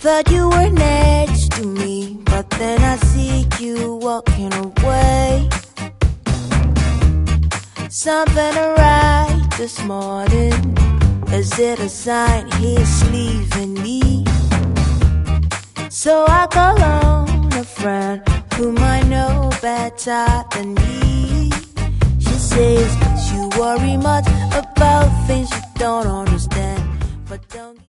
thought you were next to me, but then I see you walking away. Something right this morning. Is it a sign he's leaving me? So I call on a friend who might know better than me. She says you worry much about things you don't understand, but don't